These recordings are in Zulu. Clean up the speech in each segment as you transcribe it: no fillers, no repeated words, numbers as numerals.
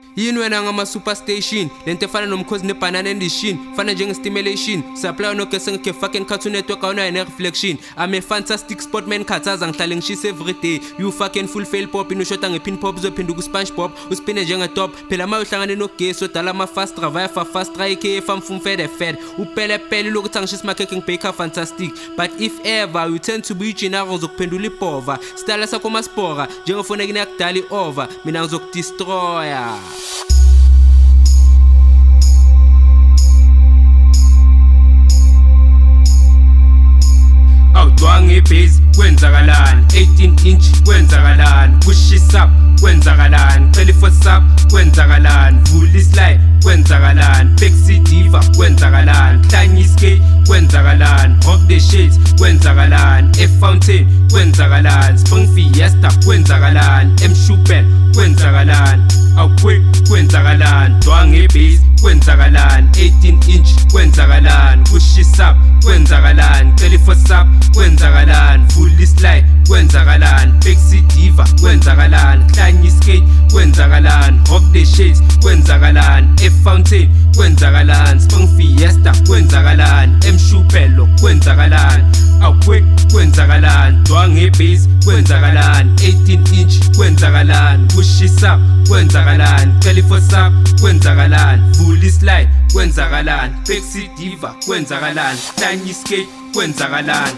Yini wena ngama superstation lento efana nomkhozi nebanana endishin fana njenge stimulation supply nogesi ngeke fucking Cartoon Network awuna ne reflection. I'm a fantastic sportman khathaza ngihlale ngishisa every day. You fucking full fail pop inoshota ngepin pop uzophinda ku SpongeBob uspine njenge top phela mayo hlangane nogesi odala ama fast revive fast strike famfum fed upele pele lokuthi angishisa makheke ngibake fantastic. But if ever you tend to be general uzokuphendula ipova style sakho maspora njengofona kini yakudala over mina ngizokudestroya. Awudwange base kwenzakalani 18 inch kwenzakalani push it up kwenzakalani call for sub kwenzakalani vula slide kwenzakalani Pexi Diva kwenzakalani Tiny Skate kwenzakalani Rock the Shades kwenzakalani F Fountain kwenzakalani Spring Fiesta kwenzakalani M Shupel kwenzakalani awukwe kwenzakalani dwange base kwenzakalani 18 inch kwenzakalani push it up kwenzakalani call for sub kwenzakalani vula slide kwenzakalani Pexi Diva kwenzakalani Tiny Skate kwenzakalani Rock the Shades kwenzakalani F Fountain kwenzakalani Spring Fiesta kwenzakalani M Shupelo kwenzakalani awukwe kwenzakalani dwange base kwenzakalani 18 inch kwenzakalani push it up kwenzakalani call for sub kwenzakalani vula slide kwenzakalani Pexi Diva kwenzakalani Tiny Skate kwenzakalani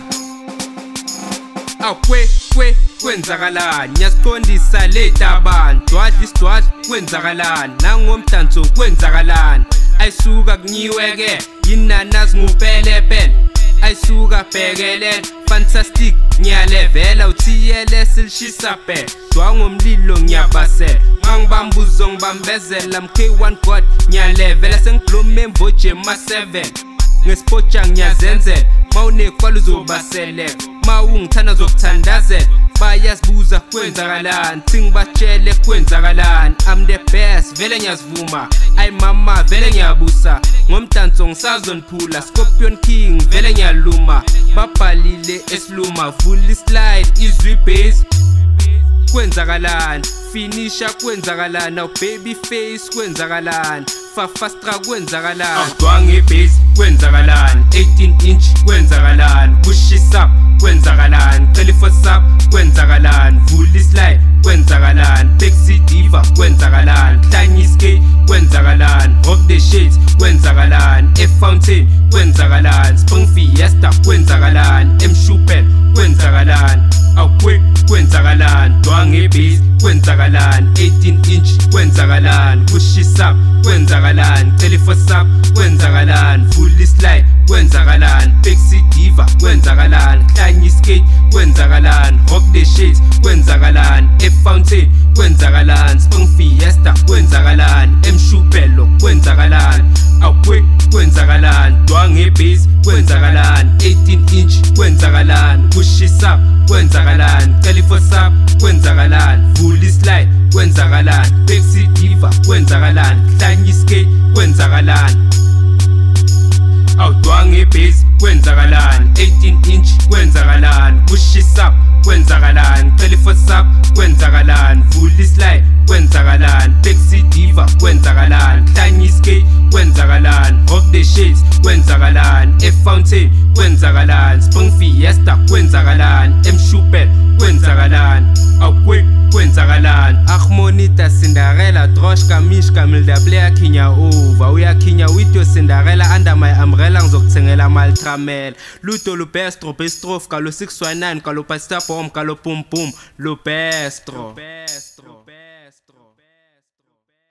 awukwe kwenzakalani nyasiqondisa leta abantu dwadla isidwadla kwenzakalani nangomdanso kwenzakalani ayisuka kunyiweke yinanazi ngupelepele ayisuka bhekelele fantastic ngiyalevela uTLS lishisa phe dwangomlilo ngiyabasela mangibambuzo ngibambezela mK1 God ngiyalevela sengiblome mvoje ma 7 ngespocha ngiyazenzela mawunekwalo uzobasele mawungithanda zokuthandazela bayazibuza kwenzakalani singibatshele kwenzakalani I'm the best vele ngiyazivuma ay mama vele ngiyabusa ngomdanso ngisazoniphula Scorpion King vele ngiyaluma babhalile esiluma vula slide izwi base kwenzakalani finisha kwenzakalani now baby face kwenzakalani Fastra kwenzakalani awudwange base kwenzakalani 18 inch kwenzakalani push it up kwenzakalani call for sub kwenzakalani vula slide kwenzakalani Pexi Diva kwenzakalani Tiny Skate kwenzakalani Rock the Shades kwenzakalani F Fountain kwenzakalani Spring Fiesta kwenzakalani M Shupel kwenzakalani awukwe kwenzakalani dwange base kwenzakalani 18 inch kwenzakalani push it up kwenzakalani call for sub kwenzakalani vula slide kwenzakalani Pexi Diva kwenzakalani Tiny Skate kwenzakalani Rock the Shades kwenzakalani F Fountain kwenzakalani Spring Fiesta kwenzakalani M Shupelo kwenzakalani awukwe kwenzakalani dwange base kwenzakalani 18 inch kwenzakalani push it up kwenzakalani call for sub kwenzakalani vula slide kwenzakalani Pexi Diva kwenzakalani Tiny Skate kwenzakalani awudwange base kwenzakalani 18 inch kwenzakalani push it up kwenzakalani call for sub kwenzakalani vula slide kwenzakalani Pexi Diva kwenzakalani Tiny Skate kwenzakalani Rock the Shades kwenzakalani F Fountain kwenzakalani Spring Fiesta kwenzakalani M Shupel kwenzakalani awukwe kwenzakalani Harmonita Cinderella Droshka Mishka Milda Player Kinya over uyakhinya with your Cinderella under my umbrella ngizokuthengela maltramel luto lupestro bestrof kalo 619 kalo pasta pom kalo pum pum lupestro